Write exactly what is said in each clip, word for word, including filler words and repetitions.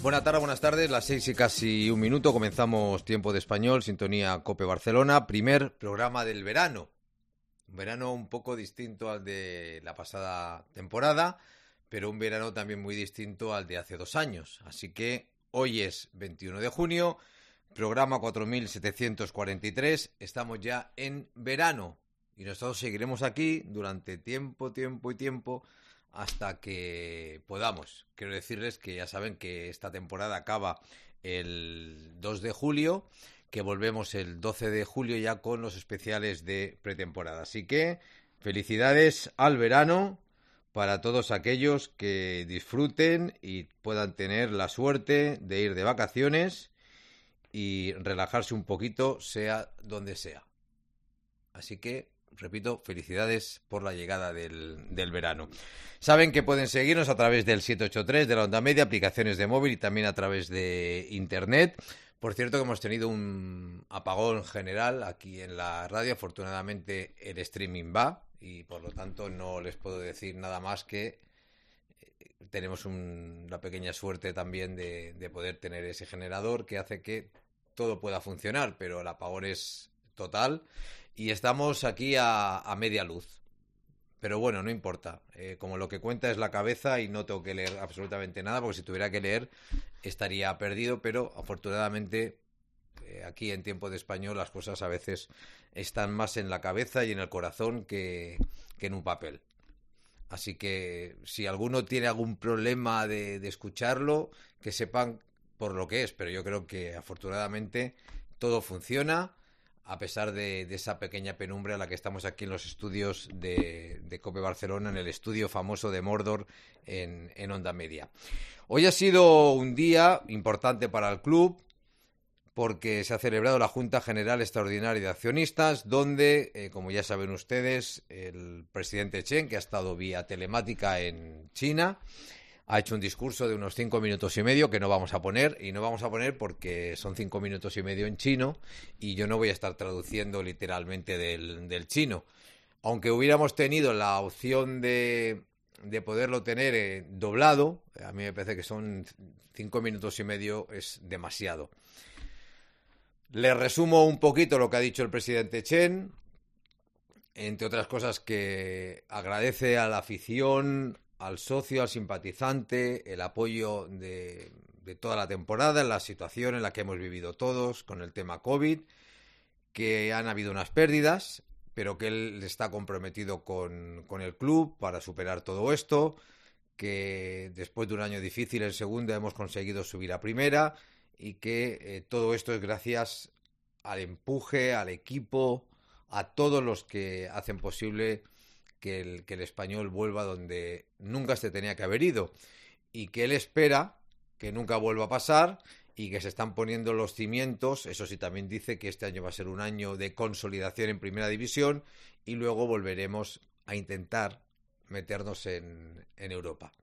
Buenas tardes, buenas tardes, las seis y casi un minuto, comenzamos Tiempo de Español, sintonía COPE Barcelona, primer programa del verano, un verano un poco distinto al de la pasada temporada, pero un verano también muy distinto al de hace dos años, así que hoy es veintiuno de junio, programa cuatro mil setecientos cuarenta y tres, estamos ya en verano y nosotros seguiremos aquí durante tiempo, tiempo y tiempo, hasta que podamos. Quiero decirles que ya saben que esta temporada acaba el dos de julio, que volvemos el doce de julio ya con los especiales de pretemporada. Así que felicidades al verano para todos aquellos que disfruten y puedan tener la suerte de ir de vacaciones y relajarse un poquito, sea donde sea. Así que repito, felicidades por la llegada del, del verano. Saben que pueden seguirnos a través del siete ocho tres de la onda media, aplicaciones de móvil y también a través de internet. Por cierto que hemos tenido un apagón general aquí en la radio. Afortunadamente el streaming va y por lo tanto no les puedo decir nada más que tenemos un, una pequeña suerte también de, de poder tener ese generador que hace que todo pueda funcionar, pero el apagón es total. Y estamos aquí a, a media luz. Pero bueno, no importa. Eh, como lo que cuenta es la cabeza y no tengo que leer absolutamente nada, porque si tuviera que leer estaría perdido, pero afortunadamente eh, aquí en Tiempo de Español las cosas a veces están más en la cabeza y en el corazón que, que en un papel. Así que si alguno tiene algún problema de, de escucharlo, que sepan por lo que es. Pero yo creo que afortunadamente todo funciona, a pesar de, de esa pequeña penumbra a la que estamos aquí en los estudios de, de COPE Barcelona, en el estudio famoso de Mordor en, en Onda Media. Hoy ha sido un día importante para el club porque se ha celebrado la Junta General Extraordinaria de Accionistas, donde, eh, como ya saben ustedes, el presidente Chen, que ha estado vía telemática en China, ha hecho un discurso de unos cinco minutos y medio que no vamos a poner, y no vamos a poner porque son cinco minutos y medio en chino y yo no voy a estar traduciendo literalmente del, del chino. Aunque hubiéramos tenido la opción de, de poderlo tener eh, doblado, a mí me parece que son cinco minutos y medio es demasiado. Les resumo un poquito lo que ha dicho el presidente Chen, entre otras cosas que agradece a la afición, al socio, al simpatizante, el apoyo de, de toda la temporada, en la situación en la que hemos vivido todos con el tema COVID, que han habido unas pérdidas, pero que él está comprometido con, con el club para superar todo esto, que después de un año difícil en segunda hemos conseguido subir a primera y que eh, todo esto es gracias al empuje, al equipo, a todos los que hacen posible Que el, que el Español vuelva donde nunca se tenía que haber ido y que él espera que nunca vuelva a pasar y que se están poniendo los cimientos. Eso sí, también dice que este año va a ser un año de consolidación en Primera División y luego volveremos a intentar meternos en, en Europa.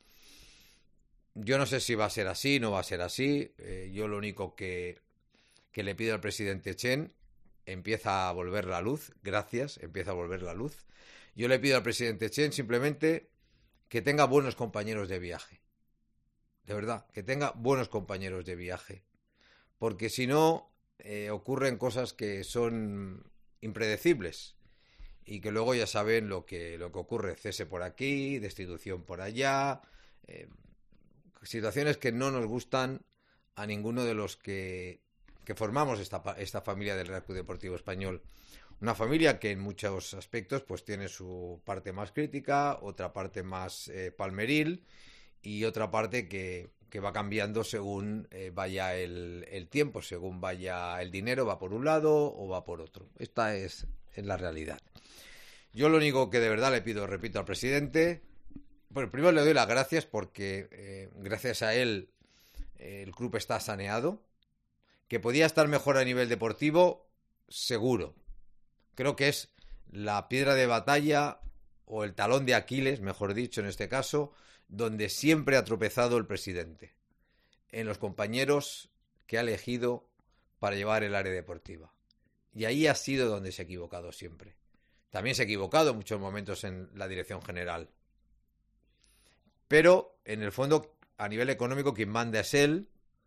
Yo no sé si va a ser así, no va a ser así. Eh, yo lo único que, que le pido al presidente Chen, empieza a volver la luz, gracias, empieza a volver la luz. Yo le pido al presidente Chen simplemente que tenga buenos compañeros de viaje. De verdad, que tenga buenos compañeros de viaje. Porque si no, eh, ocurren cosas que son impredecibles. Y que luego ya saben lo que, lo que ocurre. Cese por aquí, destitución por allá. Eh, situaciones que no nos gustan a ninguno de los que, que formamos esta, esta familia del Real Club Deportivo Español. Una familia que en muchos aspectos pues tiene su parte más crítica, otra parte más eh, palmeril y otra parte que, que va cambiando según eh, vaya el, el tiempo, según vaya el dinero, va por un lado o va por otro. Esta es, es la realidad. Yo lo único que de verdad le pido, repito, al presidente, bueno, primero le doy las gracias porque eh, gracias a él eh, el club está saneado, que podía estar mejor a nivel deportivo, seguro. Creo que es la piedra de batalla o el talón de Aquiles, mejor dicho en este caso, donde siempre ha tropezado el presidente, en los compañeros que ha elegido para llevar el área deportiva. Y ahí ha sido donde se ha equivocado siempre. También se ha equivocado en muchos momentos en la dirección general. Pero, en el fondo, a nivel económico, quien manda es él,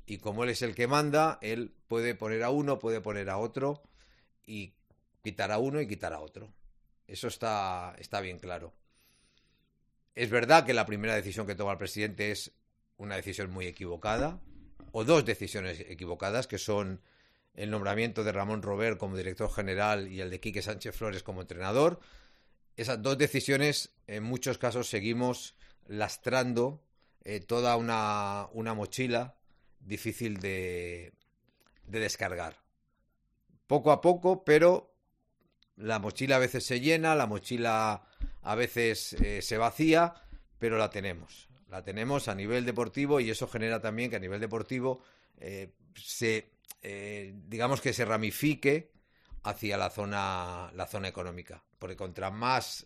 y como él es el que manda, él puede poner a uno, puede poner a otro y quitar a uno y quitar a otro. Eso está, está bien claro. Es verdad que la primera decisión que toma el presidente es una decisión muy equivocada, o dos decisiones equivocadas, que son el nombramiento de Ramón Robert como director general y el de Quique Sánchez Flores como entrenador. Esas dos decisiones, en muchos casos, seguimos lastrando eh, toda una, una mochila difícil de, de descargar. Poco a poco, pero la mochila a veces se llena, la mochila a veces eh, se vacía, pero la tenemos. La tenemos a nivel deportivo y eso genera también que a nivel deportivo eh, se, eh, digamos que se ramifique hacia la zona, la zona económica. Porque contra más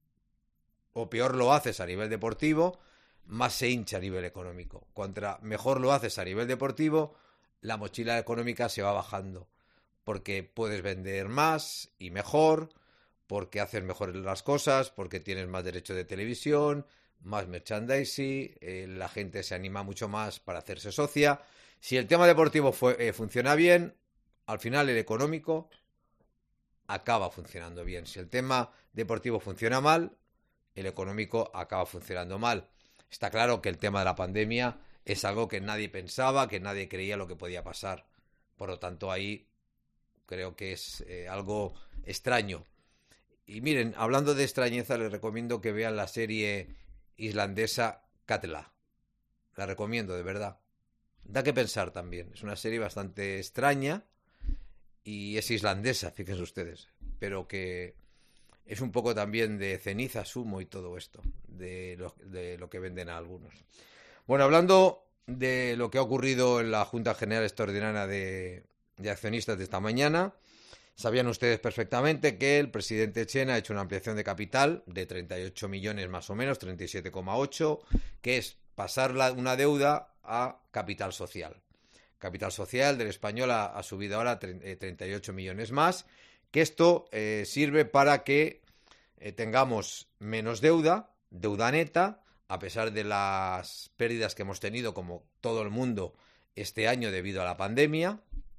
o peor lo haces a nivel deportivo, más se hincha a nivel económico. Contra mejor lo haces a nivel deportivo, la mochila económica se va bajando. Porque puedes vender más y mejor, porque haces mejor las cosas, porque tienes más derecho de televisión, más merchandising, eh, la gente se anima mucho más para hacerse socia. Si el tema deportivo fue, eh, funciona bien, al final el económico acaba funcionando bien. Si el tema deportivo funciona mal, el económico acaba funcionando mal. Está claro que el tema de la pandemia es algo que nadie pensaba, que nadie creía lo que podía pasar. Por lo tanto, ahí creo que es eh, algo extraño. Y miren, hablando de extrañeza, les recomiendo que vean la serie islandesa Katla. La recomiendo, de verdad. Da que pensar también. Es una serie bastante extraña y es islandesa, fíjense ustedes. Pero que es un poco también de ceniza, humo y todo esto, de lo, de lo que venden a algunos. Bueno, hablando de lo que ha ocurrido en la Junta General Extraordinaria de, de Accionistas de esta mañana, sabían ustedes perfectamente que el presidente Chen ha hecho una ampliación de capital de treinta y ocho millones más o menos, treinta y siete coma ocho, que es pasar la, una deuda a capital social. Capital social del español ha, ha subido ahora treinta y ocho millones más, que esto eh, sirve para que eh, tengamos menos deuda, deuda neta, a pesar de las pérdidas que hemos tenido, como todo el mundo, este año debido a la pandemia,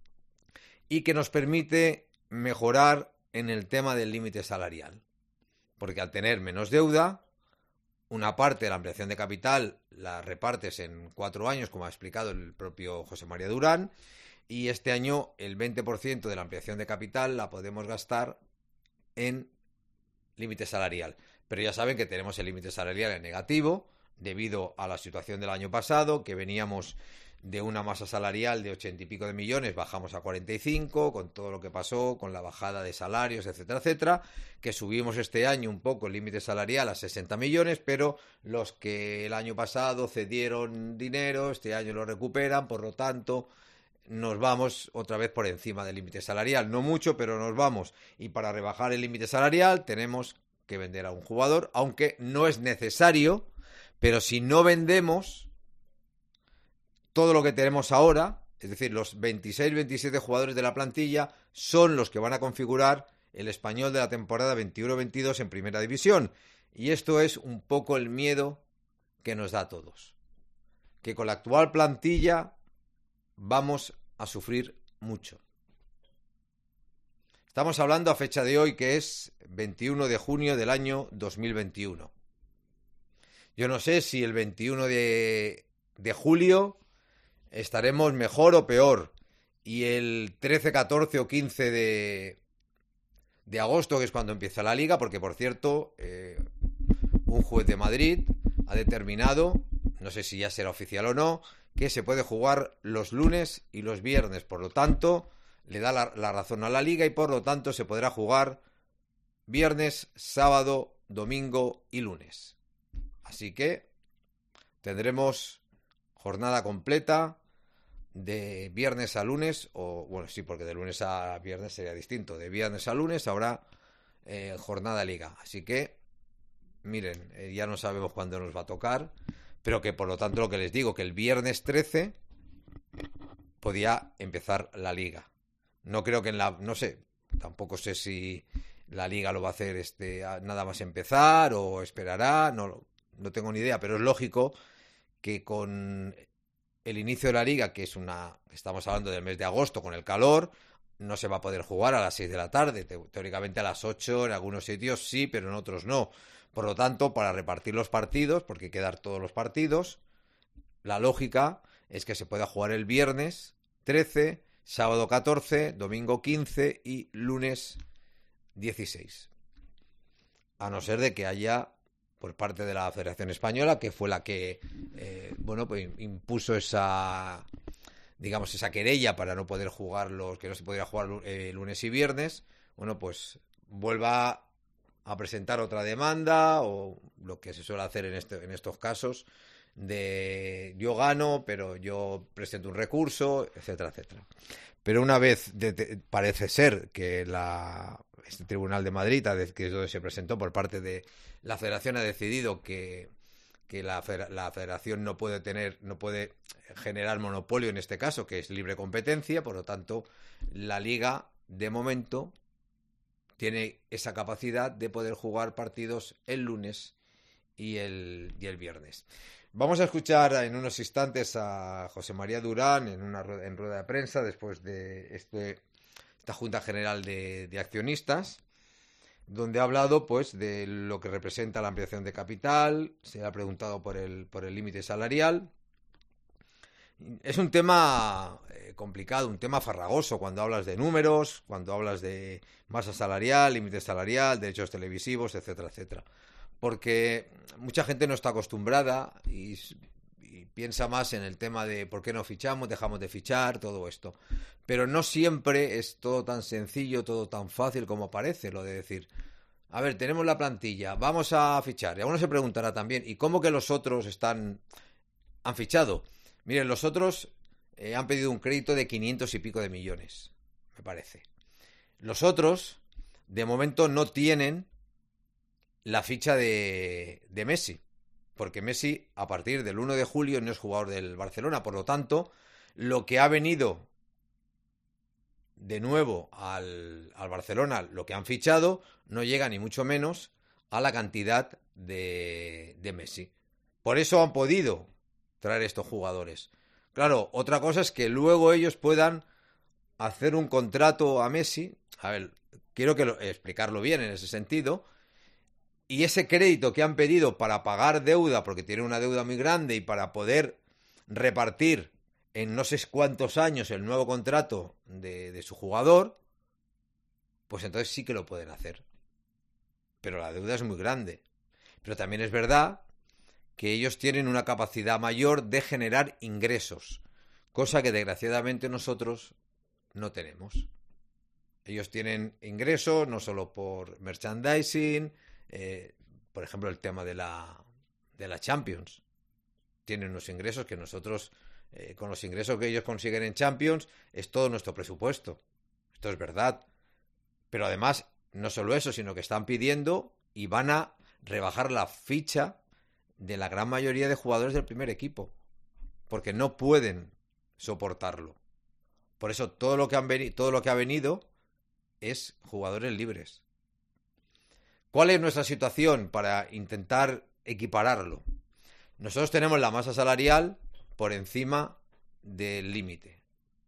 y que nos permite mejorar en el tema del límite salarial. Porque al tener menos deuda, una parte de la ampliación de capital la repartes en cuatro años, como ha explicado el propio José María Durán, y este año el veinte por ciento de la ampliación de capital la podemos gastar en límite salarial. Pero ya saben que tenemos el límite salarial en negativo debido a la situación del año pasado, que veníamos de una masa salarial de ochenta y pico de millones, bajamos a cuarenta y cinco, con todo lo que pasó, con la bajada de salarios, etcétera, etcétera, que subimos este año un poco el límite salarial a sesenta millones, pero los que el año pasado cedieron dinero, este año lo recuperan, por lo tanto, nos vamos otra vez por encima del límite salarial. No mucho, pero nos vamos. Y para rebajar el límite salarial tenemos que vender a un jugador, aunque no es necesario, pero si no vendemos todo lo que tenemos ahora, es decir, los veintiséis veintisiete jugadores de la plantilla son los que van a configurar el español de la temporada veintiuno veintidós en Primera División. Y esto es un poco el miedo que nos da a todos. Que con la actual plantilla vamos a sufrir mucho. Estamos hablando a fecha de hoy, que es veintiuno de junio del año dos mil veintiuno. Yo no sé si el veintiuno de, de julio estaremos mejor o peor. Y el trece, catorce o quince de, de agosto, que es cuando empieza la liga, porque por cierto, eh, un juez de Madrid ha determinado, no sé si ya será oficial o no, que se puede jugar los lunes y los viernes. Por lo tanto, le da la, la razón a la liga y por lo tanto se podrá jugar viernes, sábado, domingo y lunes. Así que tendremos jornada completa de viernes a lunes, o bueno, sí, porque de lunes a viernes sería distinto. De viernes a lunes habrá eh, jornada liga. Así que, miren, eh, ya no sabemos cuándo nos va a tocar, pero que por lo tanto lo que les digo, que el viernes trece podía empezar la liga. No creo que en la, no sé, tampoco sé si la liga lo va a hacer este nada más empezar o esperará, no, no tengo ni idea, pero es lógico que con el inicio de la liga, que es una, estamos hablando del mes de agosto con el calor, no se va a poder jugar a las seis de la tarde, teóricamente a las ocho en algunos sitios sí, pero en otros no. Por lo tanto, para repartir los partidos, porque hay que dar todos los partidos, la lógica es que se pueda jugar el viernes trece, sábado catorce, domingo quince y lunes dieciséis. A no ser de que haya, por parte de la Federación Española, que fue la que eh, bueno, pues impuso esa, digamos, esa querella para no poder jugar los, que no se podría jugar eh, lunes y viernes, bueno, pues vuelva a presentar otra demanda o lo que se suele hacer en este, en estos casos, de yo gano, pero yo presento un recurso, etcétera, etcétera. Pero una vez de, de, parece ser que la, este Tribunal de Madrid, que es donde se presentó por parte de la Federación, ha decidido que, que la, la Federación no puede tener, no puede generar monopolio en este caso, que es libre competencia, por lo tanto, la Liga, de momento, tiene esa capacidad de poder jugar partidos el lunes y el, y el viernes. Vamos a escuchar en unos instantes a José María Durán en una rueda, en rueda de prensa después de este, esta Junta General de, de Accionistas, donde ha hablado pues de lo que representa la ampliación de capital, se ha preguntado por el por el límite salarial. Es un tema eh, complicado, un tema farragoso cuando hablas de números, cuando hablas de masa salarial, límite salarial, derechos televisivos, etcétera, etcétera. Porque mucha gente no está acostumbrada y, y piensa más en el tema de por qué no fichamos, dejamos de fichar, todo esto. Pero no siempre es todo tan sencillo, todo tan fácil como parece, lo de decir, a ver, tenemos la plantilla, vamos a fichar. Y a uno se preguntará también, ¿y cómo que los otros están han fichado? Miren, los otros eh, han pedido un crédito de quinientos y pico de millones, me parece. Los otros, de momento, no tienen la ficha de, de Messi, porque Messi a partir del uno de julio no es jugador del Barcelona, por lo tanto, lo que ha venido de nuevo al, al Barcelona, lo que han fichado, no llega ni mucho menos a la cantidad de, de Messi. Por eso han podido traer estos jugadores. Claro, otra cosa es que luego ellos puedan hacer un contrato a Messi. A ver, quiero que lo, explicarlo bien en ese sentido. Y ese crédito que han pedido para pagar deuda, porque tienen una deuda muy grande, y para poder repartir en no sé cuántos años el nuevo contrato de, de su jugador, pues entonces sí que lo pueden hacer. Pero la deuda es muy grande. Pero también es verdad que ellos tienen una capacidad mayor de generar ingresos, cosa que desgraciadamente nosotros no tenemos. Ellos tienen ingresos no solo por merchandising, eh, por ejemplo el tema de la, de la Champions. Tienen unos ingresos que nosotros, eh, con los ingresos que ellos consiguen en Champions, es todo nuestro presupuesto. Esto es verdad. Pero además, no solo eso, sino que están pidiendo y van a rebajar la ficha de la gran mayoría de jugadores del primer equipo, porque no pueden soportarlo. Por eso todo lo que han veni- todo lo que ha venido es jugadores libres. ¿Cuál es nuestra situación para intentar equipararlo? Nosotros tenemos la masa salarial por encima del límite.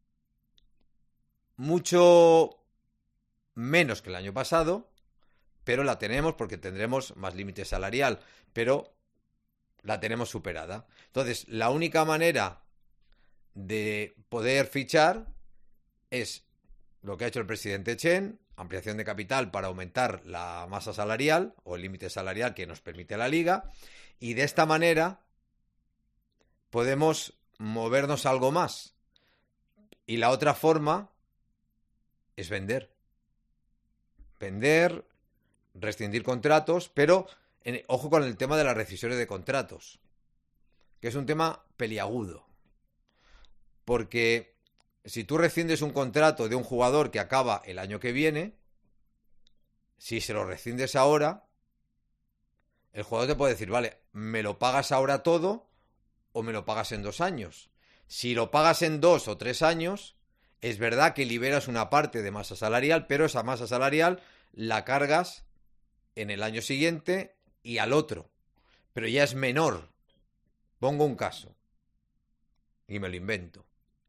Mucho menos que el año pasado, pero la tenemos porque tendremos más límite salarial, pero la tenemos superada. Entonces, la única manera de poder fichar es lo que ha hecho el presidente Chen, ampliación de capital para aumentar la masa salarial o el límite salarial que nos permite la liga, y de esta manera podemos movernos algo más. Y la otra forma es vender. Vender, rescindir contratos, pero en, ojo con el tema de las rescisiones de contratos, que es un tema peliagudo. Porque si tú rescindes un contrato de un jugador que acaba el año que viene, si se lo rescindes ahora, el jugador te puede decir, vale, me lo pagas ahora todo o me lo pagas en dos años. Si lo pagas en dos o tres años, es verdad que liberas una parte de masa salarial, pero esa masa salarial la cargas en el año siguiente y al otro. Pero ya es menor. Pongo un caso. y me lo invento.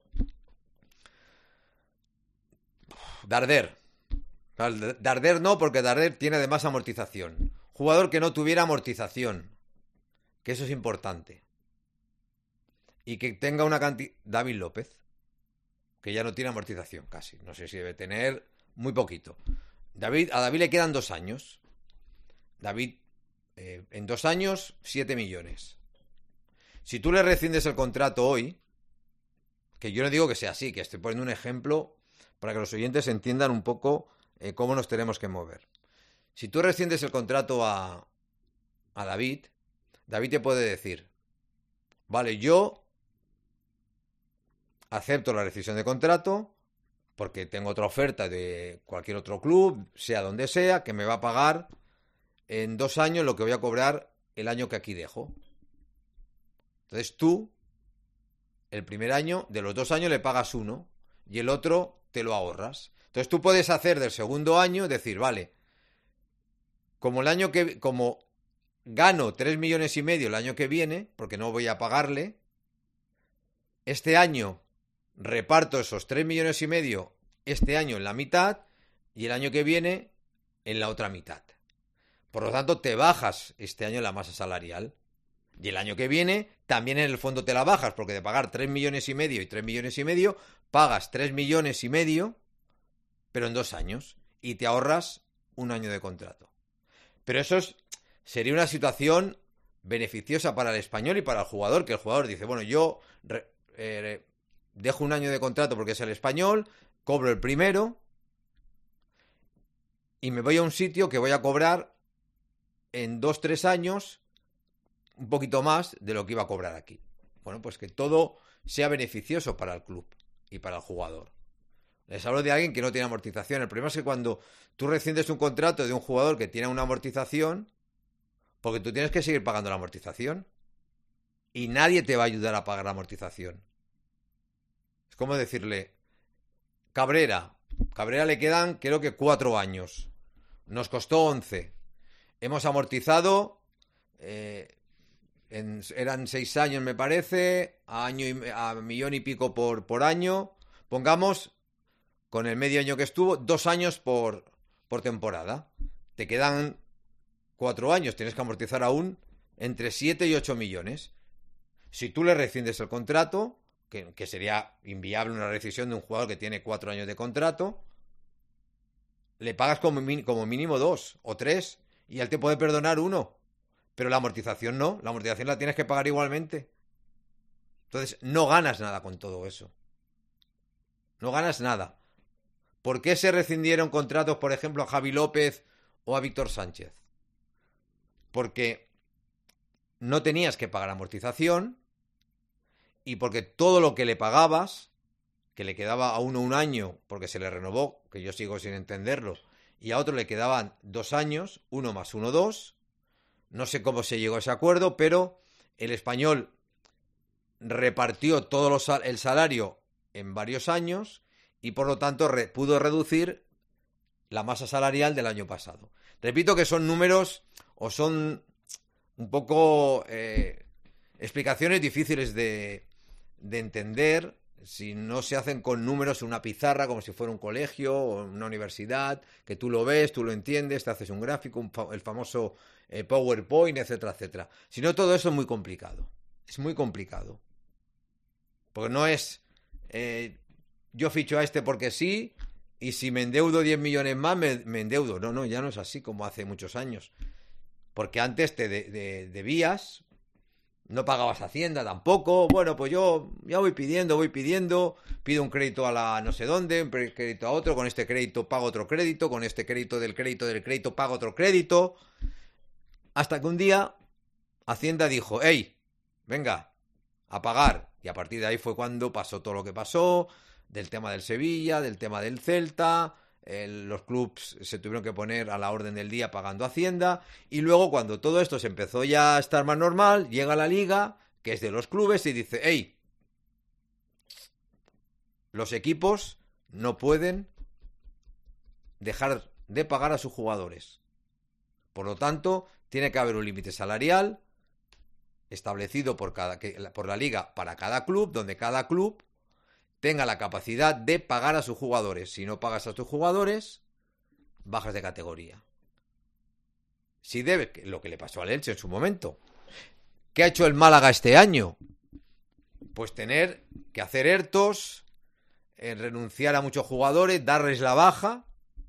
Darder. Darder no, porque Darder tiene además amortización. Jugador que no tuviera amortización, que eso es importante. Y que tenga una cantidad... David López, que ya no tiene amortización casi. No sé si debe tener muy poquito. David, a David le quedan dos años. David, eh, en dos años, siete millones. Si tú le rescindes el contrato hoy, que yo no digo que sea así, que estoy poniendo un ejemplo para que los oyentes entiendan un poco eh, cómo nos tenemos que mover. Si tú rescindes el contrato a, a David, David te puede decir, vale, yo acepto la rescisión de contrato porque tengo otra oferta de cualquier otro club, sea donde sea, que me va a pagar en dos años lo que voy a cobrar el año que aquí dejo. Entonces tú, el primer año, de los dos años le pagas uno y el otro te lo ahorras. Entonces tú puedes hacer del segundo año, decir, vale, como el año que, como gano tres millones y medio el año que viene, porque no voy a pagarle, este año reparto esos tres millones y medio este año en la mitad y el año que viene en la otra mitad. Por lo tanto, te bajas este año la masa salarial. Y el año que viene también en el fondo te la bajas, porque de pagar tres millones y medio y tres millones y medio, pagas tres millones y medio, pero en dos años, y te ahorras un año de contrato. Pero eso es, sería una situación beneficiosa para el Español y para el jugador, que el jugador dice, bueno, yo re, eh, dejo un año de contrato porque es el Español, cobro el primero y me voy a un sitio que voy a cobrar en dos, tres años un poquito más de lo que iba a cobrar aquí. Bueno, pues que todo sea beneficioso para el club y para el jugador. Les hablo de alguien que no tiene amortización. El problema es que cuando tú rescindes un contrato de un jugador que tiene una amortización, porque tú tienes que seguir pagando la amortización y nadie te va a ayudar a pagar la amortización. Es como decirle, Cabrera, Cabrera le quedan creo que cuatro años. Nos costó once. Hemos amortizado... Eh, En, eran seis años me parece, a año y, a millón y pico por, por año, pongamos, con el medio año que estuvo, dos años por, por temporada. Te quedan cuatro años, tienes que amortizar aún entre siete y ocho millones. Si tú le rescindes el contrato, que, que sería inviable una rescisión de un jugador que tiene cuatro años de contrato, le pagas como, como mínimo dos o tres y él te puede perdonar uno. Pero la amortización no, la amortización la tienes que pagar igualmente. Entonces, no ganas nada con todo eso. No ganas nada. ¿Por qué se rescindieron contratos, por ejemplo, a Javi López o a Víctor Sánchez? Porque no tenías que pagar amortización y porque todo lo que le pagabas, que le quedaba a uno un año porque se le renovó, que yo sigo sin entenderlo, y a otro le quedaban dos años, uno más uno, dos. No sé cómo se llegó a ese acuerdo, pero el Español repartió todo los, el salario en varios años y por lo tanto re, pudo reducir la masa salarial del año pasado. Repito que son números o son un poco eh, explicaciones difíciles de, de entender si no se hacen con números en una pizarra como si fuera un colegio o una universidad, que tú lo ves, tú lo entiendes, te haces un gráfico, un fa- el famoso eh, PowerPoint, etcétera, etcétera. Si no, todo eso es muy complicado. Es muy complicado. Porque no es eh, yo ficho a este porque sí y si me endeudo diez millones más me, me endeudo. No, no, ya no es así como hace muchos años. Porque antes te de, de, debías, no pagabas Hacienda tampoco. Bueno, pues yo ya voy pidiendo, voy pidiendo, pido un crédito a la no sé dónde, un crédito a otro, con este crédito pago otro crédito, con este crédito del crédito del crédito pago otro crédito. Hasta que un día Hacienda dijo, hey, venga, a pagar. Y a partir de ahí fue cuando pasó todo lo que pasó, del tema del Sevilla, del tema del Celta, el, los clubs se tuvieron que poner a la orden del día pagando Hacienda, y luego cuando todo esto se empezó ya a estar más normal, llega la Liga, que es de los clubes, y dice, hey, los equipos no pueden dejar de pagar a sus jugadores. Por lo tanto, tiene que haber un límite salarial establecido por, cada, que, por la liga para cada club, donde cada club tenga la capacidad de pagar a sus jugadores. Si no pagas a tus jugadores, bajas de categoría. Si debes, lo que le pasó al Elche en su momento. ¿Qué ha hecho el Málaga este año? Pues tener que hacer ERTOs, eh, renunciar a muchos jugadores, darles la baja,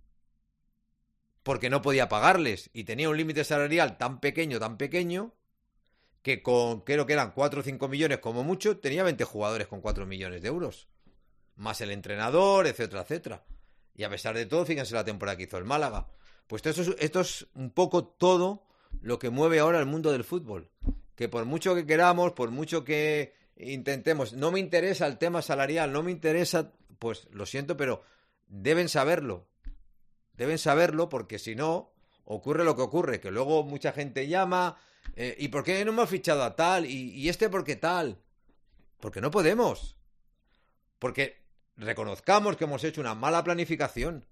porque no podía pagarles. Y tenía un límite salarial tan pequeño, tan pequeño, que con, creo que eran cuatro o cinco millones como mucho, tenía veinte jugadores con cuatro millones de euros. Más el entrenador, etcétera, etcétera. Y a pesar de todo, fíjense la temporada que hizo el Málaga. Pues esto es, esto es un poco todo lo que mueve ahora el mundo del fútbol. Que por mucho que queramos, por mucho que intentemos, no me interesa el tema salarial, no me interesa, pues lo siento, pero deben saberlo. Deben saberlo porque si no, ocurre lo que ocurre, que luego mucha gente llama, eh, ¿y por qué no me has fichado a tal? ¿Y, y este por qué tal? Porque no podemos. Porque reconozcamos que hemos hecho una mala planificación.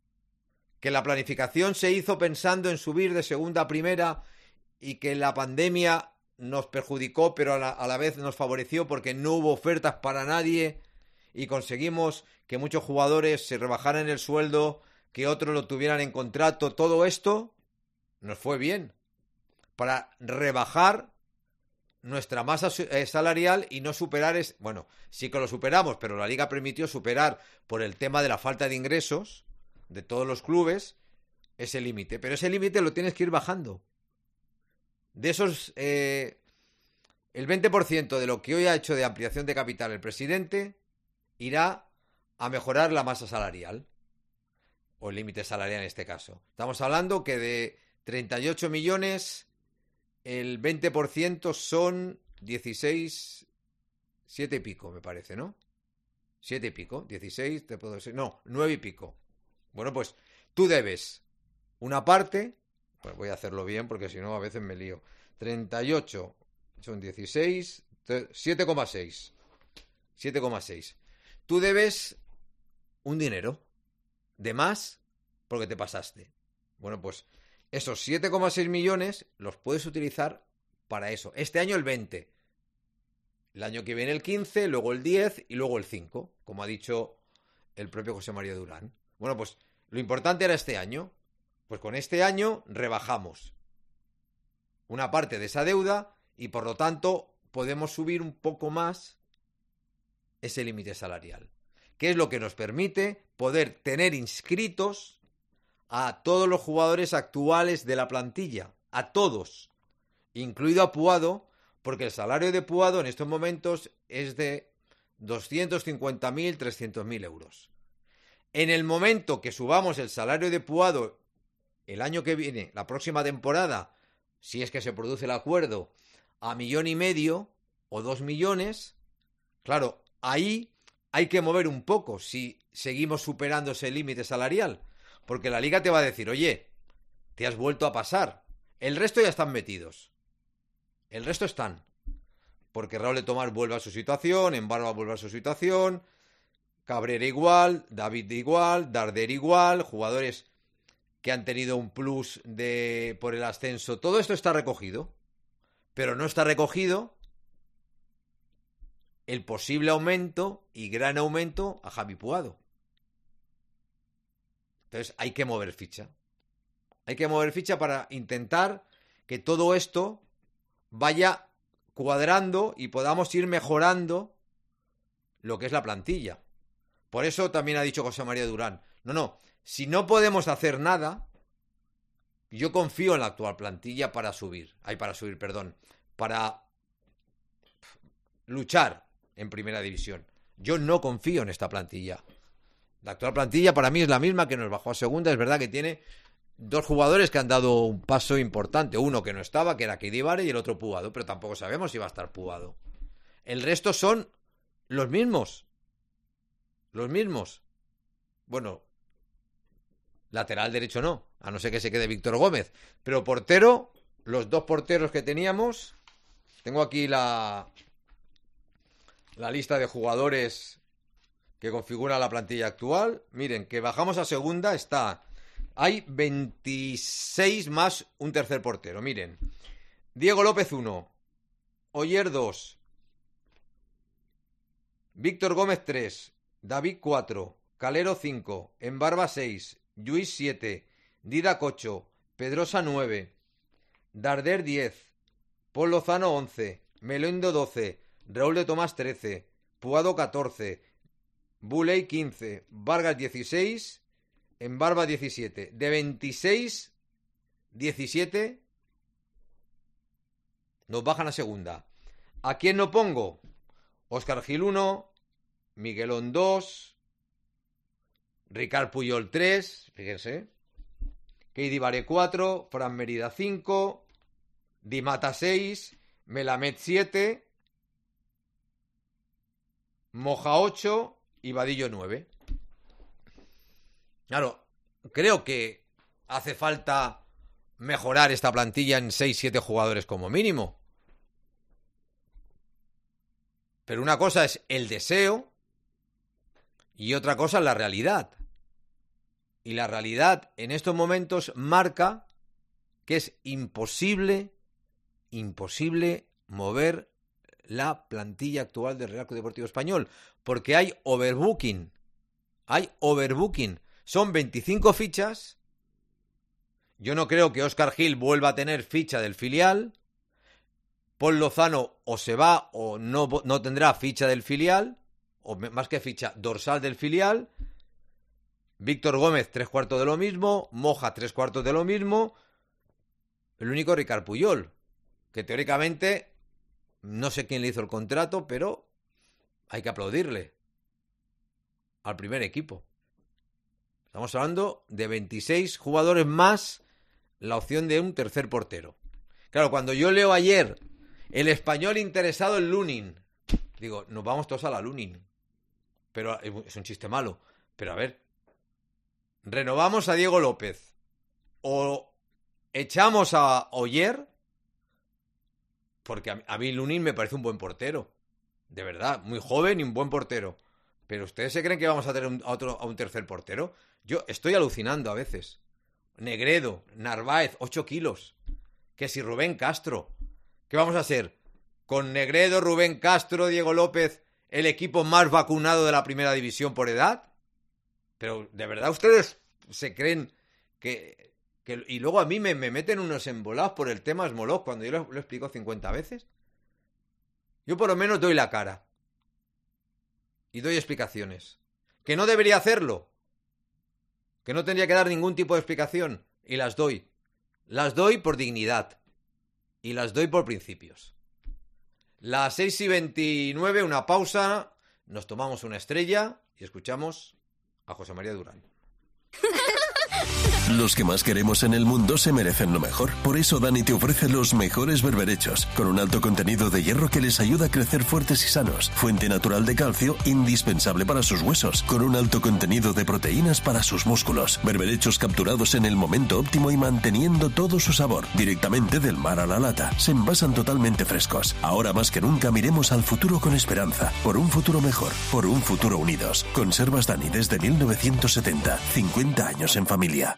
Que la planificación se hizo pensando en subir de segunda a primera y que la pandemia nos perjudicó, pero a la, a la vez nos favoreció porque no hubo ofertas para nadie y conseguimos que muchos jugadores se rebajaran el sueldo, que otros lo tuvieran en contrato. Todo esto nos fue bien para rebajar nuestra masa salarial y no superar, es, bueno, sí que lo superamos, pero la liga permitió superar por el tema de la falta de ingresos de todos los clubes ese límite, pero ese límite lo tienes que ir bajando. De esos, eh, el veinte por ciento de lo que hoy ha hecho de ampliación de capital el presidente irá a mejorar la masa salarial, o el límite salarial en este caso. Estamos hablando que de treinta y ocho millones, el veinte por ciento son dieciséis, siete y pico, me parece, ¿no? siete y pico, dieciséis, te puedo decir, no, nueve y pico. Bueno, pues tú debes una parte, pues voy a hacerlo bien porque si no a veces me lío. treinta y ocho son dieciséis, siete coma seis. siete coma seis. Tú debes un dinero de más porque te pasaste. Bueno, pues esos siete coma seis millones los puedes utilizar para eso. Este año el veinte. El año que viene el quince, luego el diez y luego el cinco, como ha dicho el propio José María Durán. Bueno, pues lo importante era este año. Pues con este año rebajamos una parte de esa deuda y por lo tanto podemos subir un poco más ese límite salarial, que es lo que nos permite poder tener inscritos a todos los jugadores actuales de la plantilla, a todos, incluido a Puado, porque el salario de Puado en estos momentos es de doscientos cincuenta mil, trescientos mil euros. En el momento que subamos el salario de Puado el año que viene, la próxima temporada, si es que se produce el acuerdo, a millón y medio o dos millones, claro, ahí hay que mover un poco si seguimos superando ese límite salarial, porque la liga te va a decir, oye, te has vuelto a pasar, el resto ya están metidos, el resto están, porque Raúl de Tomás vuelve a su situación, Embarba vuelve a su situación, Cabrera igual, David igual, Darder igual, jugadores que han tenido un plus de por el ascenso, todo esto está recogido, pero no está recogido el posible aumento y gran aumento a Javi Puado. Entonces hay que mover ficha. Hay que mover ficha para intentar que todo esto vaya cuadrando y podamos ir mejorando lo que es la plantilla. Por eso también ha dicho José María Durán, no, no, si no podemos hacer nada, yo confío en la actual plantilla para subir, ay, para subir, perdón, para luchar en primera división. Yo no confío en esta plantilla. La actual plantilla para mí es la misma que nos bajó a segunda. Es verdad que tiene dos jugadores que han dado un paso importante. Uno que no estaba, que era Keidibare, y el otro Puado, pero tampoco sabemos si va a estar Puado. El resto son los mismos. Los mismos. Bueno, lateral derecho no, a no ser que se quede Víctor Gómez. Pero portero, los dos porteros que teníamos. Tengo aquí la, la lista de jugadores que configura la plantilla actual. Miren, que bajamos a segunda, está... Hay veintiséis más un tercer portero. Miren, Diego López uno, Oyer dos, Víctor Gómez tres, David cuatro, Calero cinco, Embarba seis, Lluís siete, Didac ocho, Pedrosa nueve, Darder diez, Pol Lozano once, Melendo doce, Raúl de Tomás trece, Puado catorce, Buley quince, Vargas dieciséis, Embarba diecisiete. De veintiséis, diecisiete nos bajan a segunda. ¿A quién no pongo? Óscar Gil uno, Miguelón dos, Ricard Puyol tres, fíjense, Keidi Baré cuatro, Fran Mérida cinco, Di Mata seis, Melamed siete, Moja ocho y Vadillo nueve. Claro, creo que hace falta mejorar esta plantilla en seis siete jugadores como mínimo. Pero una cosa es el deseo y otra cosa es la realidad. Y la realidad en estos momentos marca que es imposible, imposible mover la plantilla actual del Real Club Deportivo Español, porque hay overbooking. Hay overbooking. Son veinticinco fichas. Yo no creo que Óscar Gil vuelva a tener ficha del filial. Pol Lozano o se va o no, no tendrá ficha del filial, o más que ficha, dorsal del filial. Víctor Gómez, tres cuartos de lo mismo. Moja, tres cuartos de lo mismo. El único Ricard Puyol, que teóricamente no sé quién le hizo el contrato, pero hay que aplaudirle al primer equipo. Estamos hablando de veintiséis jugadores más la opción de un tercer portero. Claro, cuando yo leo ayer el Español interesado en Lunin, digo, nos vamos todos a la Lunin. Pero es un chiste malo. Pero a ver, renovamos a Diego López o echamos a Oyer, porque a, a mí Lunin me parece un buen portero. De verdad, muy joven y un buen portero. Pero ¿ustedes se creen que vamos a tener un, a, otro, a un tercer portero? Yo estoy alucinando a veces. Negredo, Narváez, ocho kilos. Que si Rubén Castro. ¿Qué vamos a hacer? Con Negredo, Rubén Castro, Diego López, el equipo más vacunado de la primera división por edad. Pero, ¿de verdad ustedes se creen que... que y luego a mí me, me meten unos embolados por el tema Smolov cuando yo lo, lo explico cincuenta veces? Yo por lo menos doy la cara. Y doy explicaciones. ¿Que no debería hacerlo? ¿Que no tendría que dar ningún tipo de explicación? Y las doy. Las doy por dignidad. Y las doy por principios. Las seis y veintinueve, una pausa. Nos tomamos una estrella y escuchamos a José María Durán. Los que más queremos en el mundo se merecen lo mejor. Por eso Dani te ofrece los mejores berberechos, con un alto contenido de hierro que les ayuda a crecer fuertes y sanos. Fuente natural de calcio, indispensable para sus huesos, con un alto contenido de proteínas para sus músculos. Berberechos capturados en el momento óptimo y manteniendo todo su sabor. Directamente del mar a la lata. Se envasan totalmente frescos. Ahora más que nunca miremos al futuro con esperanza. Por un futuro mejor. Por un futuro unidos. Conservas Dani desde mil novecientos setenta. cincuenta años en familia.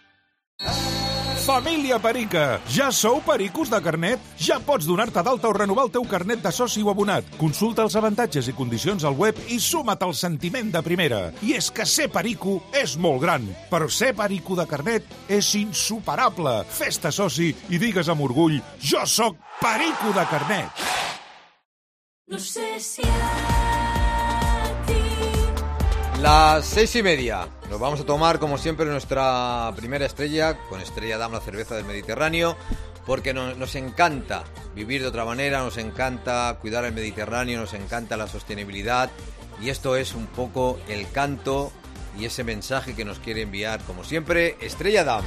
Família Perica! Ja sou pericos de carnet? Ja pots donar-te d'alta o renovar el teu carnet de soci o abonat. Consulta els avantatges i condicions al web i suma't al sentiment de primera. I és que ser perico és molt gran, però ser perico de carnet és insuperable. Fes-te soci i digues amb orgull: jo sóc perico de carnet! No sé si a ti... Las seis y media. Nos vamos a tomar, como siempre, nuestra primera estrella, con Estrella Damm, la cerveza del Mediterráneo, porque nos, nos encanta vivir de otra manera, nos encanta cuidar el Mediterráneo, nos encanta la sostenibilidad, y esto es un poco el canto y ese mensaje que nos quiere enviar, como siempre, Estrella Damm.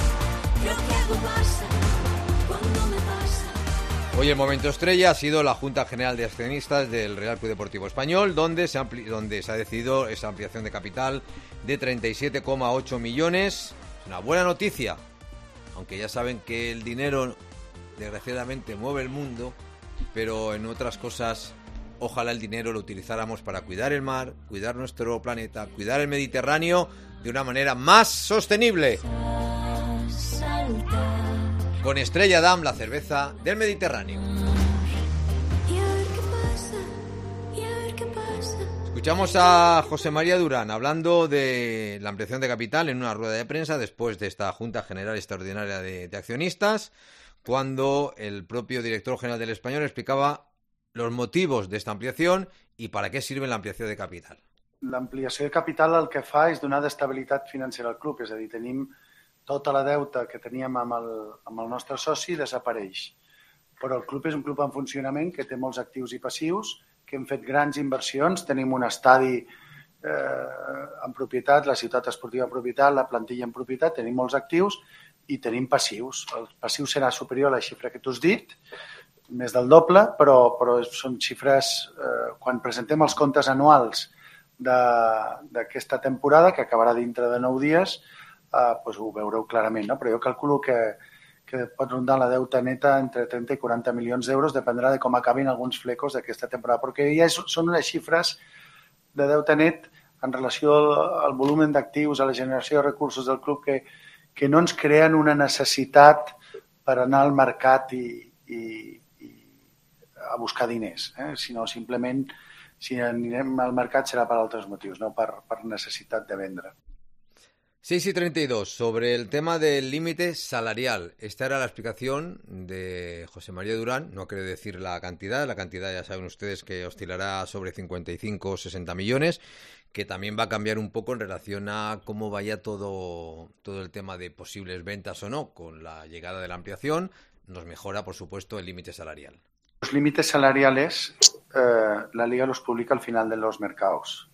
Hoy el momento estrella ha sido la Junta General de Accionistas del Real Club Deportivo Español, donde se, ampli- donde se ha decidido esa ampliación de capital de treinta y siete coma ocho millones. Es una buena noticia, aunque ya saben que el dinero desgraciadamente mueve el mundo, pero en otras cosas ojalá el dinero lo utilizáramos para cuidar el mar, cuidar nuestro planeta, cuidar el Mediterráneo de una manera más sostenible. Con Estrella Damm, la cerveza del Mediterráneo. Escuchamos a José María Durán hablando de la ampliación de capital en una rueda de prensa después de esta Junta General Extraordinaria de, de Accionistas, cuando el propio director general del Español explicaba los motivos de esta ampliación i per a què sirve l'ampliació de capital. L'ampliació de capital el que fa és donar d'estabilitat financera al club, és a dir, tenim tota la deuta que teníem amb el, amb el nostre soci desapareix. Però el club és un club en funcionament que té molts actius i passius, que hem fet grans inversions, tenim un estadi eh, en propietat, la ciutat esportiva en propietat, la plantilla en propietat, tenim molts actius i tenim passius. El passiu serà superior a la xifra que tu has dit, més del doble, però, però són xifres... Eh, quan presentem els comptes anuals d'aquesta temporada, que acabarà dintre de nou dies, eh, doncs ho veureu clarament, no? Però jo calculo que, que pot rondar la deuta neta entre trenta i quaranta milions d'euros, dependrà de com acabin alguns flecos d'aquesta temporada, perquè ja són unes xifres de deute net en relació al, al volum d'actius, a la generació de recursos del club, que, que no ens creen una necessitat per anar al mercat i, i, a buscar diners, eh? Sinó simplement si anirem al mercat serà per altres motius, no per, per necessitat de vendre. seis y treinta y dos, sobre el tema del límite salarial. Esta era la explicación de José María Durán, no quiere decir la cantidad, la cantidad ya saben ustedes que oscilará sobre cincuenta y cinco o sesenta millones, que también va a cambiar un poco en relación a cómo vaya todo, todo el tema de posibles ventas o no. Con la llegada de la ampliación nos mejora, por supuesto, el límite salarial. Los límites salariales eh, la Liga los publica al final de los mercados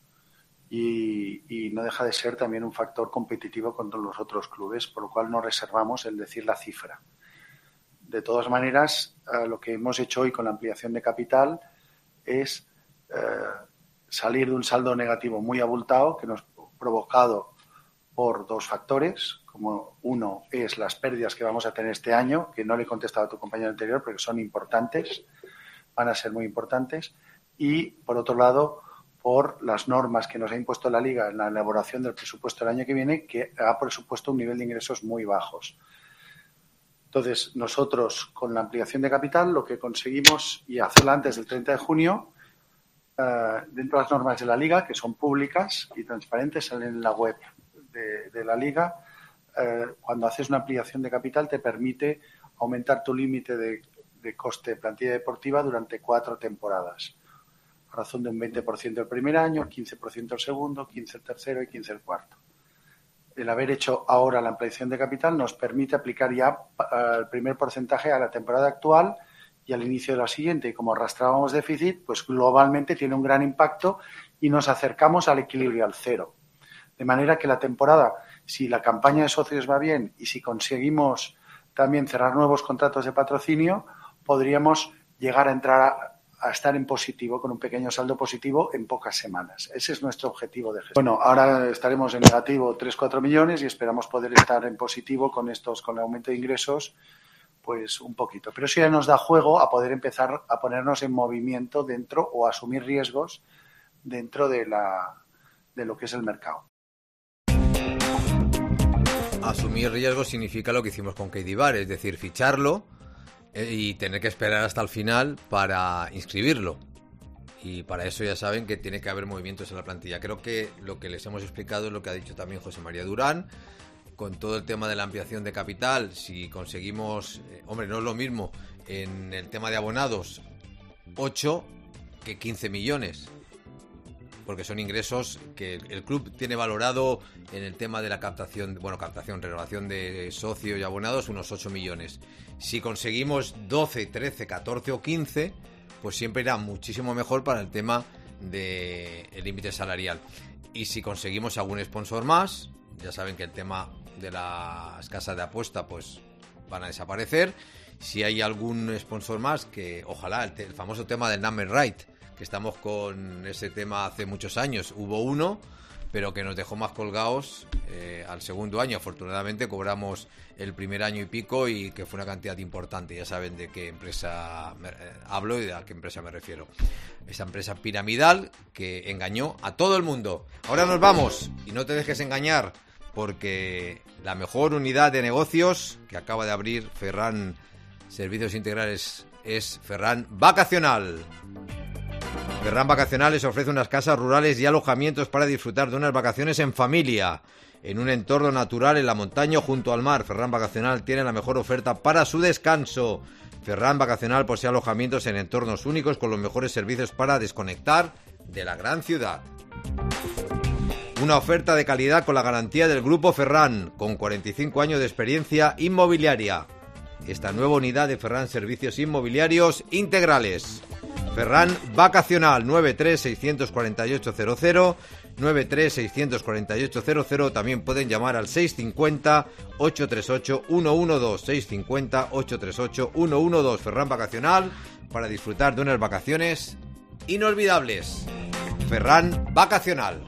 y, y no deja de ser también un factor competitivo contra los otros clubes, por lo cual no reservamos el decir la cifra. De todas maneras, eh, lo que hemos hecho hoy con la ampliación de capital es eh, salir de un saldo negativo muy abultado que nos ha provocado por dos factores, como uno es las pérdidas que vamos a tener este año, que no le he contestado a tu compañero anterior, porque son importantes, van a ser muy importantes, y por otro lado, por las normas que nos ha impuesto la Liga en la elaboración del presupuesto del año que viene, que ha presupuesto un nivel de ingresos muy bajos. Entonces, nosotros con la ampliación de capital lo que conseguimos, y hacerla antes del treinta de junio, eh, dentro de las normas de la Liga, que son públicas y transparentes, salen en la web de, de la Liga, eh, cuando haces una ampliación de capital te permite aumentar tu límite de, de coste de plantilla deportiva durante cuatro temporadas, a razón de un veinte por ciento el primer año, quince por ciento el segundo, quince por ciento el tercero y quince por ciento el cuarto. El haber hecho ahora la ampliación de capital nos permite aplicar ya el primer porcentaje a la temporada actual y al inicio de la siguiente. Y como arrastrábamos déficit, pues globalmente tiene un gran impacto y nos acercamos al equilibrio, al cero. De manera que la temporada, si la campaña de socios va bien y si conseguimos también cerrar nuevos contratos de patrocinio, podríamos llegar a entrar a, a estar en positivo, con un pequeño saldo positivo en pocas semanas. Ese es nuestro objetivo de gestión. Bueno, ahora estaremos en negativo tres a cuatro millones y esperamos poder estar en positivo con estos, con el aumento de ingresos, pues un poquito. Pero eso ya nos da juego a poder empezar a ponernos en movimiento dentro o asumir riesgos dentro de, la, de lo que es el mercado. Asumir riesgos significa lo que hicimos con Keidi Bar, es decir, ficharlo eh, y tener que esperar hasta el final para inscribirlo. Y para eso ya saben que tiene que haber movimientos en la plantilla. Creo que lo que les hemos explicado es lo que ha dicho también José María Durán, con todo el tema de la ampliación de capital. Si conseguimos, eh, hombre, no es lo mismo en el tema de abonados ocho que quince millones. Porque son ingresos que el club tiene valorado en el tema de la captación, bueno, captación, renovación de socios y abonados, unos ocho millones. Si conseguimos doce, trece, catorce o quince, pues siempre irá muchísimo mejor para el tema del límite salarial. Y si conseguimos algún sponsor más, ya saben que el tema de las casas de apuesta pues van a desaparecer. Si hay algún sponsor más, que ojalá, el, el famoso tema del number right, que estamos con ese tema hace muchos años. Hubo uno, pero que nos dejó más colgados eh, al segundo año. Afortunadamente cobramos el primer año y pico y que fue una cantidad importante. Ya saben de qué empresa me, eh, hablo y de a qué empresa me refiero. Esa empresa piramidal que engañó a todo el mundo. Ahora nos vamos y no te dejes engañar, porque la mejor unidad de negocios que acaba de abrir Ferran Servicios Integrales es Ferran Vacacional. Ferran Vacacional ofrece unas casas rurales y alojamientos para disfrutar de unas vacaciones en familia, en un entorno natural en la montaña o junto al mar. Ferran Vacacional tiene la mejor oferta para su descanso. Ferran Vacacional posee alojamientos en entornos únicos con los mejores servicios para desconectar de la gran ciudad. Una oferta de calidad con la garantía del Grupo Ferran, con cuarenta y cinco años de experiencia inmobiliaria. Esta nueva unidad de Ferran Servicios Inmobiliarios Integrales. Ferran Vacacional, nueve tres seis cuatro ocho cero cero, nueve tres seis cuatro ocho cero cero. También pueden llamar al seis cinco cero, ocho tres ocho, uno uno dos, seis cinco cero, ocho tres ocho, uno uno dos. Ferran Vacacional, para disfrutar de unas vacaciones inolvidables. Ferran Vacacional.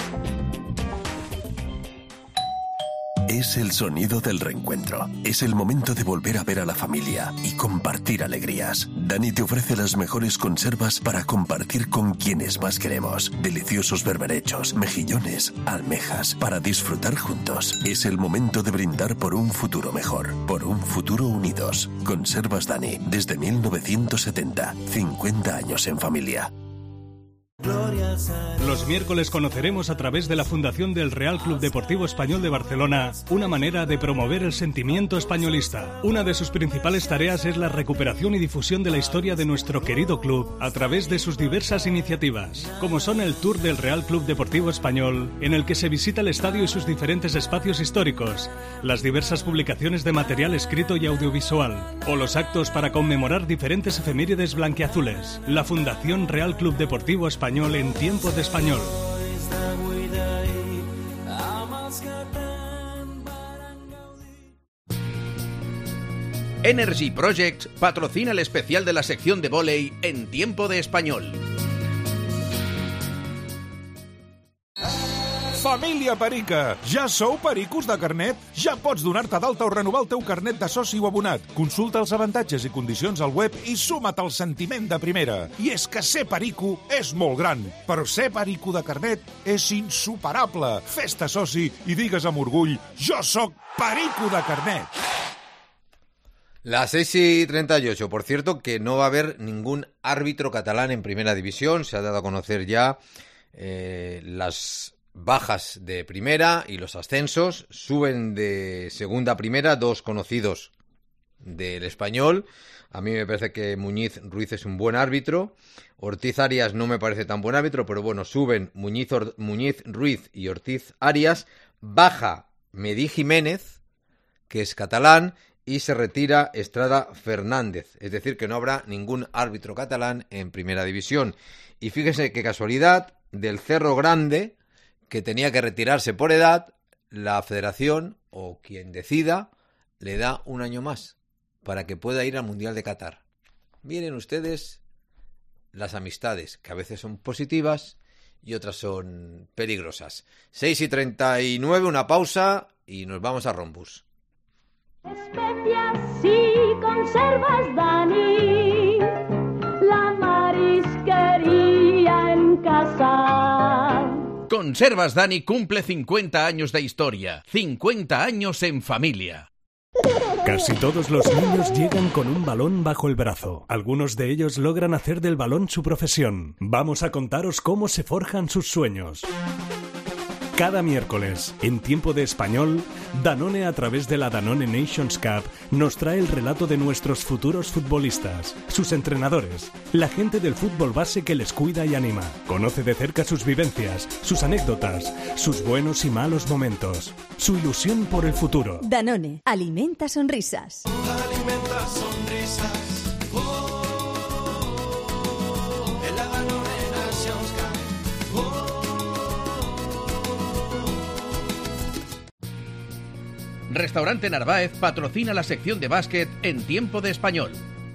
Es el sonido del reencuentro. Es el momento de volver a ver a la familia y compartir alegrías. Dani te ofrece las mejores conservas para compartir con quienes más queremos. Deliciosos berberechos, mejillones, almejas, para disfrutar juntos. Es el momento de brindar por un futuro mejor, por un futuro unidos. Conservas Dani, desde mil novecientos setenta. cincuenta años en familia. Los miércoles conoceremos a través de la Fundación del Real Club Deportivo Español de Barcelona una manera de promover el sentimiento españolista. Una de sus principales tareas es la recuperación y difusión de la historia de nuestro querido club a través de sus diversas iniciativas, como son el Tour del Real Club Deportivo Español, en el que se visita el estadio y sus diferentes espacios históricos, las diversas publicaciones de material escrito y audiovisual, o los actos para conmemorar diferentes efemérides blanquiazules. La Fundación Real Club Deportivo Español en tiempo de español. Energy Projects patrocina el especial de la sección de vóley en tiempo de español. Família Perica! Ja sou pericos de carnet? Ja pots donar-te d'alta o renovar el teu carnet de soci o abonat. Consulta els avantatges i condicions al web i suma't al sentiment de primera. I és que ser perico és molt gran, però ser perico de carnet és insuperable. Fes-te soci i digues amb orgull: jo sóc perico de carnet! Las seis y treinta y ocho. Por cierto, que no va a haber ningún árbitro catalán en primera división. Se ha dado a conocer ya eh, las bajas de primera y los ascensos. Suben de segunda a primera dos conocidos del Español. A mí me parece que Muñiz Ruiz es un buen árbitro. Ortiz Arias no me parece tan buen árbitro, pero bueno, suben Muñiz, Or- Muñiz Ruiz y Ortiz Arias. Baja Medí Jiménez, que es catalán, y se retira Estrada Fernández. Es decir, que no habrá ningún árbitro catalán en primera división. Y fíjese qué casualidad, del Cerro Grande, que tenía que retirarse por edad, la federación, o quien decida, le da un año más para que pueda ir al Mundial de Qatar. Miren ustedes las amistades, que a veces son positivas y otras son peligrosas. seis y treinta y nueve, una pausa y nos vamos a Rombus. Especias y conservas, Dani, la marisquería en casa. Conservas Dani cumple cincuenta años de historia, cincuenta años en familia. Casi todos los niños llegan con un balón bajo el brazo. Algunos de ellos logran hacer del balón su profesión. Vamos a contaros cómo se forjan sus sueños. Cada miércoles, en tiempo de español, Danone, a través de la Danone Nations Cup, nos trae el relato de nuestros futuros futbolistas, sus entrenadores, la gente del fútbol base que les cuida y anima. Conoce de cerca sus vivencias, sus anécdotas, sus buenos y malos momentos, su ilusión por el futuro. Danone, alimenta sonrisas. Alimenta sonrisas. Restaurante Narváez patrocina la sección de básquet en tiempo de español.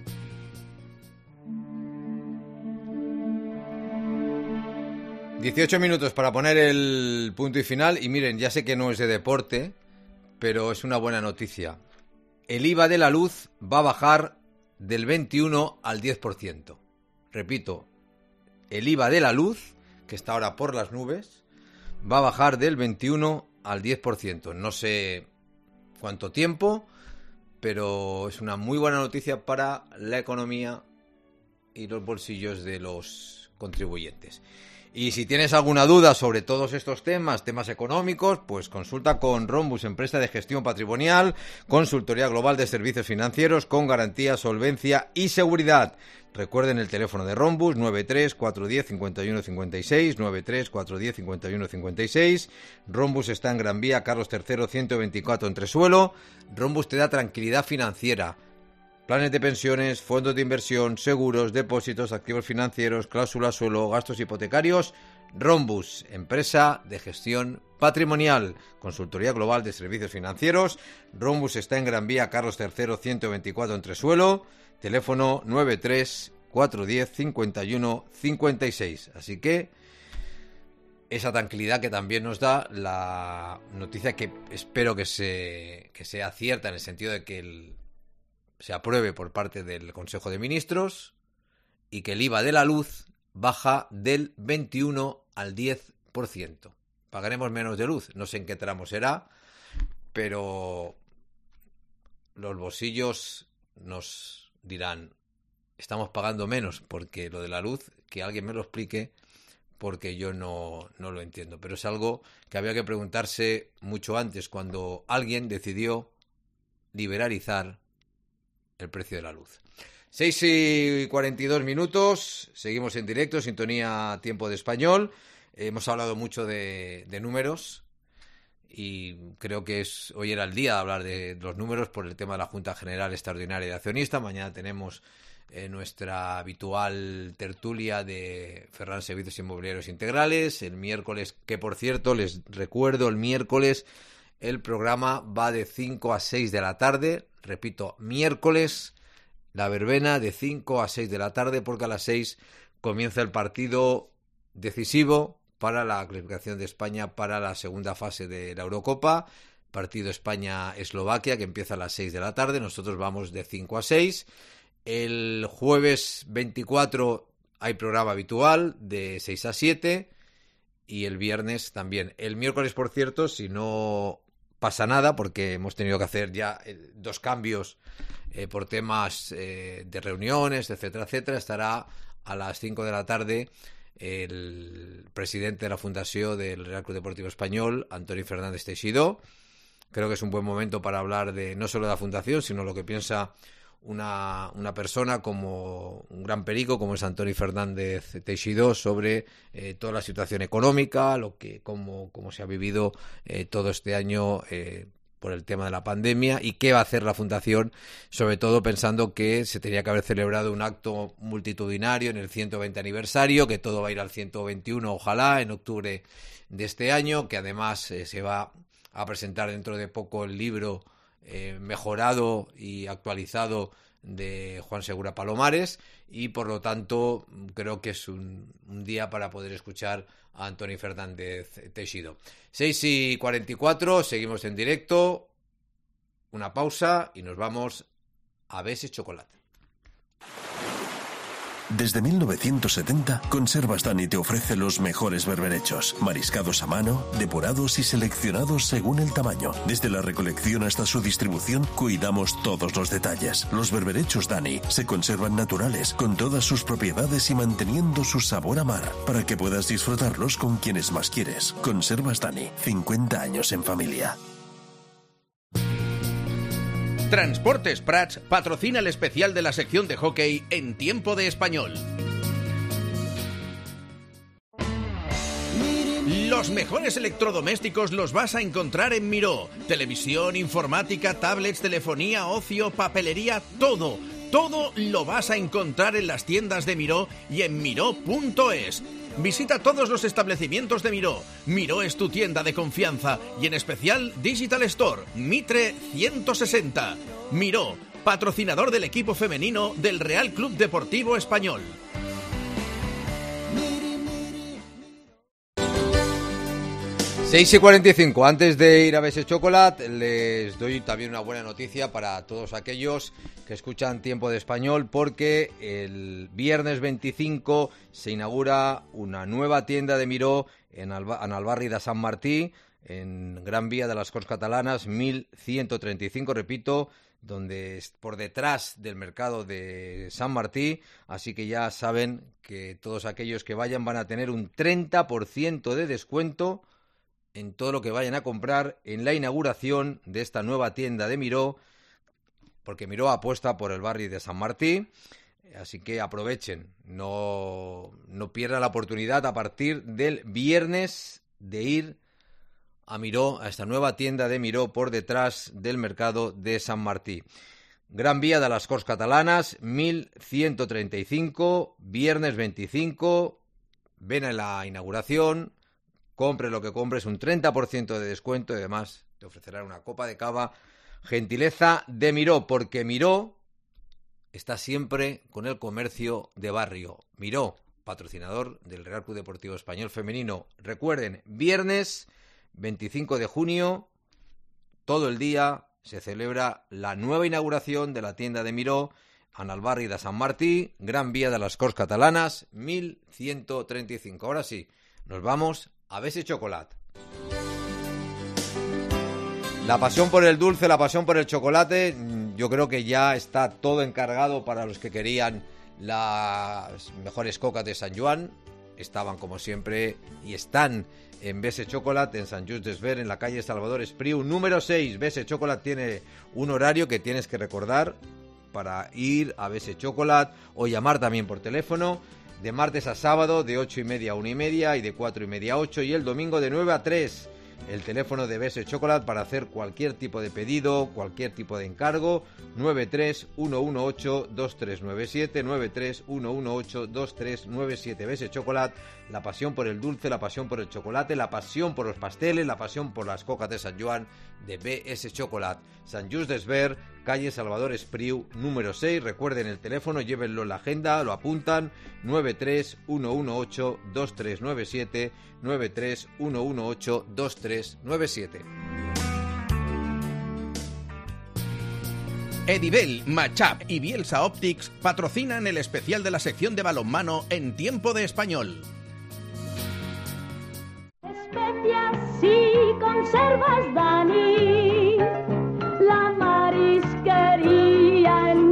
dieciocho minutos para poner el punto y final. Y miren, ya sé que no es de deporte, pero es una buena noticia. El I V A de la luz va a bajar del veintiuno al diez por ciento. Repito, el I V A de la luz, que está ahora por las nubes, va a bajar del veintiuno al diez por ciento. No sé cuánto tiempo, pero es una muy buena noticia para la economía y los bolsillos de los contribuyentes. Y si tienes alguna duda sobre todos estos temas, temas económicos, pues consulta con Rhombus, empresa de gestión patrimonial, consultoría global de servicios financieros con garantía, solvencia y seguridad. Recuerden el teléfono de Rhombus, nueve tres cuatro uno cero cincuenta y uno cincuenta y seis, nueve tres cuatro uno cero cincuenta y uno cincuenta y seis. Rhombus está en Gran Vía, Carlos tercero, ciento veinticuatro, Entresuelo. Rhombus te da tranquilidad financiera. Planes de pensiones, fondos de inversión, seguros, depósitos, activos financieros, cláusulas suelo, gastos hipotecarios. Rhombus, empresa de gestión patrimonial, consultoría global de servicios financieros. Rhombus está en Gran Vía, Carlos tercero, ciento veinticuatro, Entresuelo. Teléfono nueve tres cuatro uno cero cincuenta y uno cincuenta y seis. Así que esa tranquilidad que también nos da la noticia que espero que, se, que sea cierta, en el sentido de que el se apruebe por parte del Consejo de Ministros y que el I V A de la luz baja del veintiuno al diez por ciento. Pagaremos menos de luz, no sé en qué tramo será, pero los bolsillos nos dirán, estamos pagando menos porque lo de la luz, que alguien me lo explique, porque yo no, no lo entiendo. Pero es algo que había que preguntarse mucho antes, cuando alguien decidió liberalizar el precio de la luz. seis y cuarenta y dos minutos, seguimos en directo, sintonía Tiempo de Español. Eh, hemos hablado mucho de, de números y creo que es hoy era el día de hablar de los números por el tema de la Junta General Extraordinaria de Accionistas. Mañana tenemos eh, nuestra habitual tertulia de Ferran Servicios Inmobiliarios Integrales. El miércoles, que por cierto, les recuerdo, el miércoles el programa va de cinco a seis de la tarde. Repito, miércoles, la verbena de cinco a seis de la tarde, porque a las seis comienza el partido decisivo para la clasificación de España para la segunda fase de la Eurocopa. Partido España-Eslovaquia, que empieza a las seis de la tarde. Nosotros vamos de cinco a seis. El jueves veinticuatro hay programa habitual de seis a siete. Y el viernes también. El miércoles, por cierto, si no pasa nada, porque hemos tenido que hacer ya eh, dos cambios eh, por temas eh, de reuniones, etcétera, etcétera. Estará a las cinco de la tarde el presidente de la Fundación del Real Club Deportivo Español, Antoni Fernández Teixidó. Creo que es un buen momento para hablar de no solo de la Fundación, sino lo que piensa una, una persona como un gran perico, como es Antoni Fernández Teixidó, sobre eh, toda la situación económica, lo que cómo, cómo se ha vivido eh, todo este año eh, por el tema de la pandemia y qué va a hacer la Fundación, sobre todo pensando que se tenía que haber celebrado un acto multitudinario en el ciento veinte aniversario, que todo va a ir al ciento veintiuno, ojalá, en octubre de este año, que además eh, se va a presentar dentro de poco el libro Eh, mejorado y actualizado de Juan Segura Palomares, y por lo tanto creo que es un, un día para poder escuchar a Antoni Fernández Teixidó. seis y cuarenta y cuatro, seguimos en directo, una pausa y nos vamos a Beses Chocolate. Desde mil novecientos setenta, Conservas Dani te ofrece los mejores berberechos, mariscados a mano, depurados y seleccionados según el tamaño. Desde la recolección hasta su distribución, cuidamos todos los detalles. Los berberechos Dani se conservan naturales, con todas sus propiedades y manteniendo su sabor a mar, para que puedas disfrutarlos con quienes más quieres. Conservas Dani, cincuenta años en familia. Transportes Prats patrocina el especial de la sección de hockey en Tiempo de Español. Los mejores electrodomésticos los vas a encontrar en Miró. Televisión, informática, tablets, telefonía, ocio, papelería, todo. Todo lo vas a encontrar en las tiendas de Miró y en miró punto es. Visita todos los establecimientos de Miró. Miró es tu tienda de confianza y en especial Digital Store, Mitre ciento sesenta. Miró, patrocinador del equipo femenino del Real Club Deportivo Español. seis y cuarenta y cinco, antes de ir a Beses Chocolate, les doy también una buena noticia para todos aquellos que escuchan Tiempo de Español, porque el viernes veinticinco se inaugura una nueva tienda de Miró en, Alba, en Albarri de San Martí, en Gran Vía de las Corts Catalanas, mil ciento treinta y cinco, repito, donde es por detrás del mercado de San Martí, así que ya saben que todos aquellos que vayan van a tener un treinta por ciento de descuento en todo lo que vayan a comprar en la inauguración de esta nueva tienda de Miró, porque Miró apuesta por el barrio de San Martí, así que aprovechen, no, no pierdan la oportunidad a partir del viernes de ir a Miró, a esta nueva tienda de Miró por detrás del mercado de San Martí. Gran Vía de las Corts Catalanas, mil ciento treinta y cinco, viernes veinticinco, ven a la inauguración, compre lo que compres, un treinta por ciento de descuento y además te ofrecerán una copa de cava, gentileza de Miró, porque Miró está siempre con el comercio de barrio. Miró, patrocinador del Real Club Deportivo Español Femenino. Recuerden, viernes veinticinco de junio, todo el día se celebra la nueva inauguración de la tienda de Miró en el barri de San Martí, Gran Vía de las Corts Catalanas, mil ciento treinta y cinco. Ahora sí, nos vamos a Bese Chocolat. La pasión por el dulce, la pasión por el chocolate, yo creo que ya está todo encargado para los que querían las mejores cocas de Sant Joan. Estaban como siempre y están en Bese Chocolat, en Sant Just Desvern, en la calle Salvador Espriu, número seis. Bese Chocolat tiene un horario que tienes que recordar para ir a Bese Chocolat o llamar también por teléfono, de martes a sábado de ocho y media a una y media y de cuatro y media a ocho, y el domingo de nueve a tres. El teléfono de Bese Chocolat para hacer cualquier tipo de pedido, cualquier tipo de encargo, nueve tres uno uno ocho dos tres nueve siete, nueve tres uno uno ocho dos tres nueve siete. Bese Chocolat, la pasión por el dulce, la pasión por el chocolate, la pasión por los pasteles, la pasión por las cocas de Sant Joan, de B S Chocolat. Sant Just Desvern, calle Salvador Espriu, número seis. Recuerden el teléfono, llévenlo en la agenda, lo apuntan, nueve tres uno uno ocho dos tres nueve siete, nueve tres uno uno ocho dos tres nueve siete. Edibel, Machap y Bielsa Optics patrocinan el especial de la sección de balonmano en Tiempo de Español. Especias y conservas, Dani, la marisquería en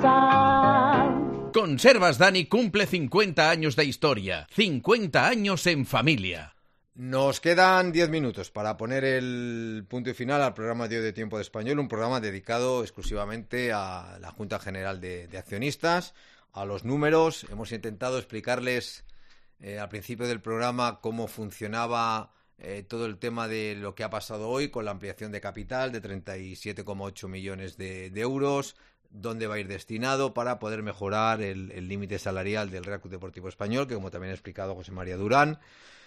casa. Conservas Dani cumple cincuenta años de historia, cincuenta años en familia. Nos quedan diez minutos para poner el punto y final al programa de hoy de Tiempo de Español, un programa dedicado exclusivamente a la Junta General de, de Accionistas, a los números. Hemos intentado explicarles eh, al principio del programa cómo funcionaba eh, todo el tema de lo que ha pasado hoy con la ampliación de capital de treinta y siete coma ocho millones de, de euros, dónde va a ir destinado para poder mejorar el límite salarial del Real Club Deportivo Español, que como también ha explicado José María Durán,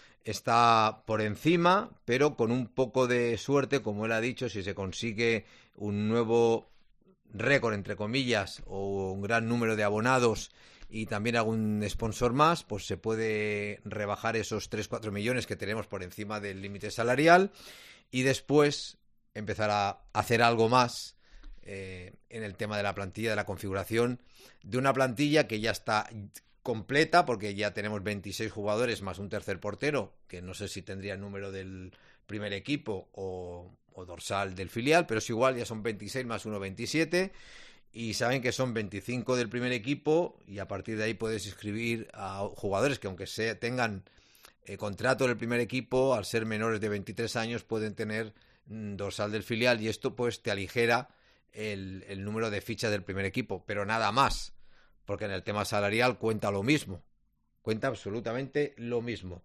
está por encima, pero con un poco de suerte, como él ha dicho, si se consigue un nuevo récord, entre comillas, o un gran número de abonados y también algún sponsor más, pues se puede rebajar esos tres a cuatro millones que tenemos por encima del límite salarial y después empezar a hacer algo más eh, en el tema de la plantilla, de la configuración de una plantilla que ya está completa, porque ya tenemos veintiséis jugadores más un tercer portero, que no sé si tendría el número del primer equipo o, o dorsal del filial, pero es igual, ya son veintiséis más uno, veintisiete, y saben que son veinticinco del primer equipo, y a partir de ahí puedes inscribir a jugadores que aunque sea, tengan eh, contrato del primer equipo, al ser menores de veintitrés años pueden tener mm, dorsal del filial, y esto pues te aligera el, el número de fichas del primer equipo, pero nada más, porque en el tema salarial cuenta lo mismo, cuenta absolutamente lo mismo.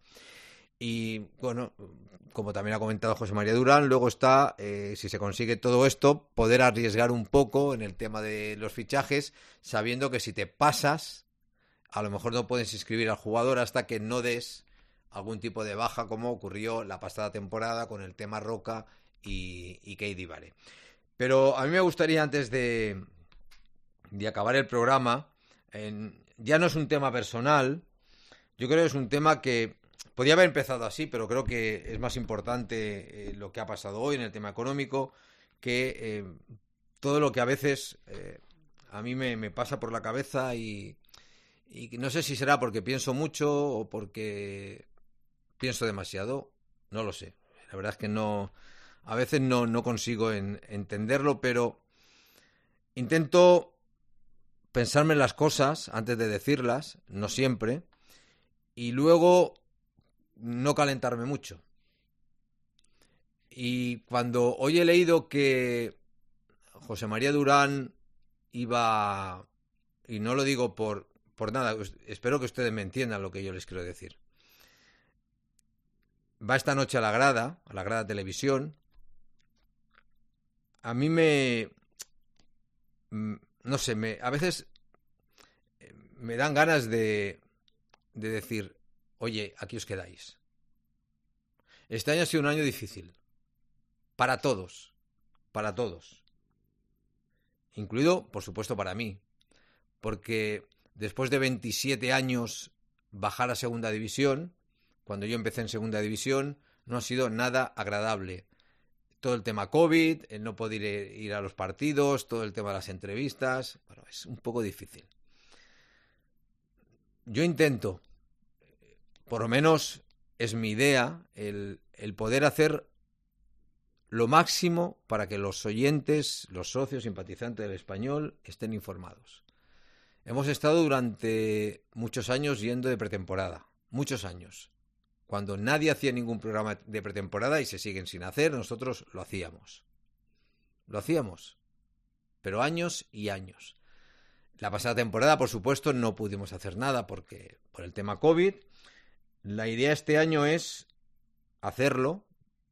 Y bueno, como también ha comentado José María Durán, luego está, eh, si se consigue todo esto, poder arriesgar un poco en el tema de los fichajes, sabiendo que si te pasas, a lo mejor no puedes inscribir al jugador hasta que no des algún tipo de baja, como ocurrió la pasada temporada con el tema Roca y, y Keidi Vare. Pero a mí me gustaría, antes de, de acabar el programa, En, ya no es un tema personal, yo creo que es un tema que podía haber empezado así, pero creo que es más importante eh, lo que ha pasado hoy en el tema económico, que eh, todo lo que a veces eh, a mí me, me pasa por la cabeza y, y no sé si será porque pienso mucho o porque pienso demasiado, no lo sé. La verdad es que no, a veces no, no consigo en, entenderlo, pero intento pensarme las cosas antes de decirlas, no siempre, y luego no calentarme mucho. Y cuando hoy he leído que José María Durán iba, y no lo digo por, por nada, espero que ustedes me entiendan lo que yo les quiero decir, va esta noche a la grada, a la grada televisión, a mí me, no sé, me, a veces me dan ganas de, de decir, oye, aquí os quedáis. Este año ha sido un año difícil. Para todos. Para todos. Incluido, por supuesto, para mí. Porque después de veintisiete años bajar a segunda división, cuando yo empecé en segunda división, no ha sido nada agradable. Todo el tema COVID, el no poder ir a los partidos, todo el tema de las entrevistas, bueno, es un poco difícil. Yo intento, por lo menos es mi idea, el, el poder hacer lo máximo para que los oyentes, los socios, simpatizantes del Español estén informados. Hemos estado durante muchos años yendo de pretemporada, muchos años. Cuando nadie hacía ningún programa de pretemporada y se siguen sin hacer, nosotros lo hacíamos. Lo hacíamos, pero años y años. La pasada temporada, por supuesto, no pudimos hacer nada porque por el tema COVID. La idea este año es hacerlo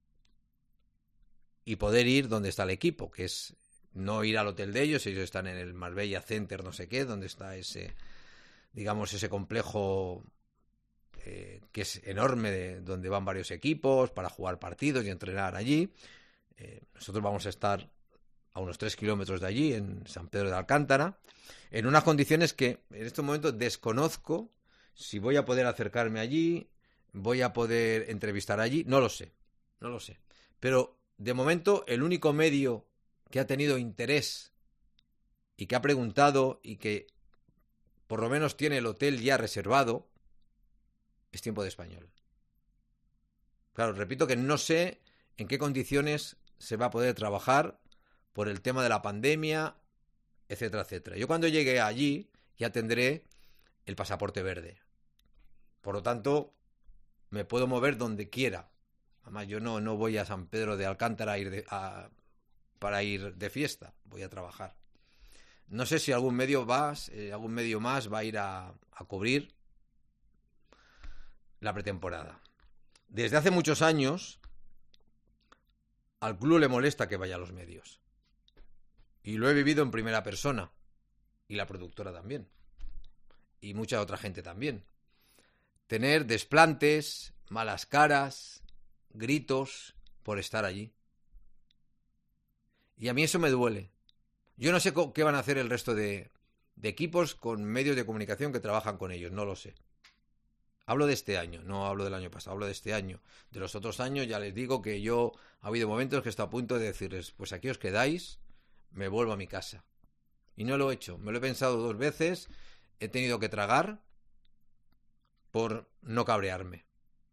y poder ir donde está el equipo, que es no ir al hotel de ellos, ellos están en el Marbella Center, no sé qué, donde está ese, digamos, ese complejo eh, que es enorme, de, donde van varios equipos para jugar partidos y entrenar allí. Eh, nosotros vamos a estar a unos tres kilómetros de allí, en San Pedro de Alcántara, en unas condiciones que en este momento desconozco si voy a poder acercarme allí, voy a poder entrevistar allí, no lo sé, no lo sé. Pero de momento el único medio que ha tenido interés y que ha preguntado y que por lo menos tiene el hotel ya reservado es Tiempo de Español. Claro, repito que no sé en qué condiciones se va a poder trabajar por el tema de la pandemia, etcétera, etcétera. Yo cuando llegue allí ya tendré el pasaporte verde. Por lo tanto, me puedo mover donde quiera. Además, yo no, no voy a San Pedro de Alcántara a ir de, a, para ir de fiesta. Voy a trabajar. No sé si algún medio más, eh, algún medio más va a ir a, a cubrir la pretemporada. Desde hace muchos años, al club le molesta que vaya a los medios. Y lo he vivido en primera persona. Y la productora también. Y mucha otra gente también. Tener desplantes, malas caras, gritos por estar allí. Y a mí eso me duele. Yo no sé qué van a hacer el resto de, de equipos con medios de comunicación que trabajan con ellos. No lo sé. Hablo de este año, no hablo del año pasado, hablo de este año. De los otros años ya les digo que yo ha habido momentos que estoy a punto de decirles, pues aquí os quedáis, me vuelvo a mi casa. Y no lo he hecho, me lo he pensado dos veces, he tenido que tragar por no cabrearme.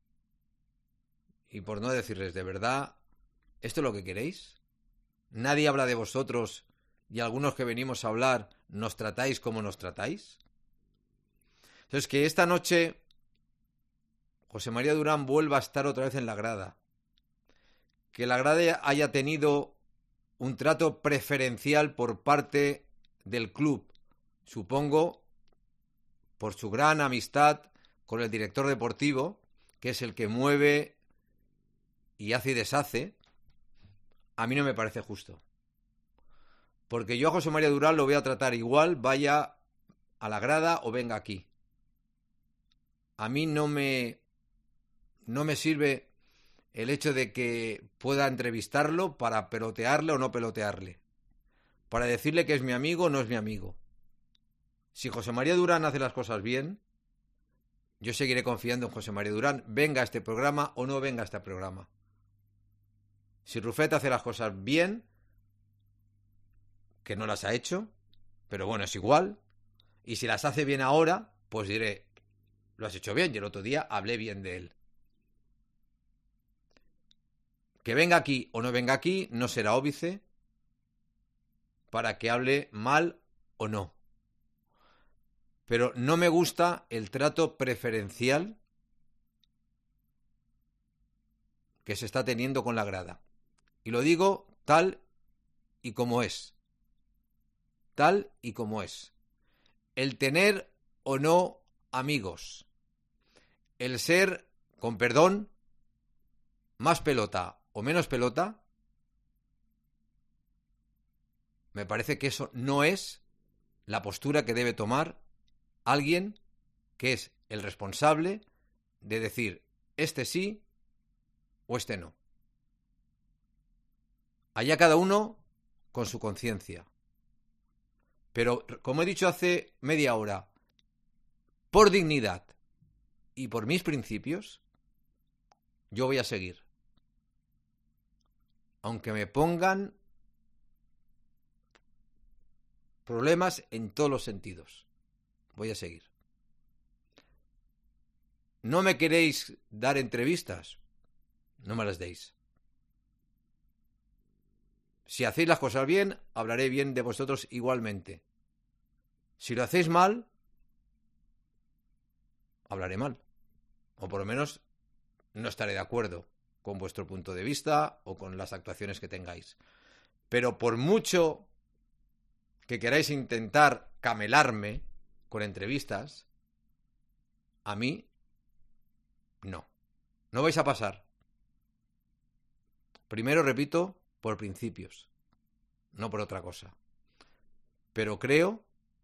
Y por no decirles, de verdad, ¿esto es lo que queréis? ¿Nadie habla de vosotros y algunos que venimos a hablar nos tratáis como nos tratáis? Entonces, que esta noche José María Durán vuelva a estar otra vez en la grada. Que la grada haya tenido un trato preferencial por parte del club. Supongo por su gran amistad con el director deportivo, que es el que mueve y hace y deshace. A mí no me parece justo. Porque yo a José María Durán lo voy a tratar igual, vaya a la grada o venga aquí. A mí no me... No me sirve el hecho de que pueda entrevistarlo para pelotearle o no pelotearle. Para decirle que es mi amigo o no es mi amigo. Si José María Durán hace las cosas bien, yo seguiré confiando en José María Durán, venga a este programa o no venga a este programa. Si Rufet hace las cosas bien, que no las ha hecho, pero bueno, es igual. Y si las hace bien ahora, pues diré, lo has hecho bien, y el otro día hablé bien de él. Que venga aquí o no venga aquí, no será óbice para que hable mal o no. Pero no me gusta el trato preferencial que se está teniendo con la grada. Y lo digo tal y como es. Tal y como es. El tener o no amigos. El ser, con perdón, más pelota o menos pelota. Me parece que eso no es la postura que debe tomar alguien que es el responsable de decir este sí o este no. Allá cada uno con su conciencia. Pero, como he dicho hace media hora, por dignidad y por mis principios, yo voy a seguir. Aunque me pongan problemas en todos los sentidos. Voy a seguir. ¿No me queréis dar entrevistas? No me las deis. Si hacéis las cosas bien, hablaré bien de vosotros igualmente. Si lo hacéis mal, hablaré mal. O por lo menos no estaré de acuerdo con vuestro punto de vista o con las actuaciones que tengáis. Pero por mucho que queráis intentar camelarme con entrevistas, a mí no. No vais a pasar. Primero, repito, por principios, no por otra cosa. Pero creo,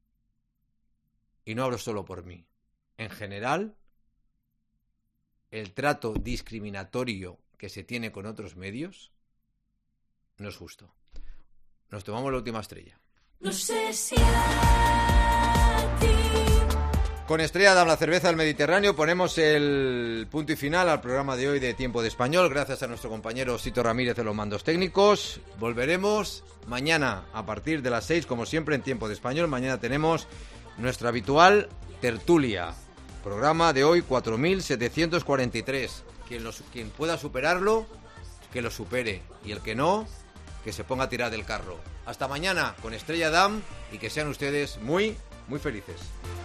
y no hablo solo por mí, en general, el trato discriminatorio que se tiene con otros medios no es justo. Nos tomamos la última estrella. No sé si a ti. Con Estrella Damm, la cerveza del Mediterráneo, ponemos el punto y final al programa de hoy de Tiempo de Español. Gracias a nuestro compañero Sito Ramírez de los mandos técnicos. Volveremos mañana a partir de las seis, como siempre, en Tiempo de Español. Mañana tenemos nuestra habitual tertulia. Programa de hoy cuatro mil setecientos cuarenta y tres. Quien, los, quien pueda superarlo, que lo supere. Y el que no, que se ponga a tirar del carro. Hasta mañana con Estrella Damm y que sean ustedes muy, muy felices.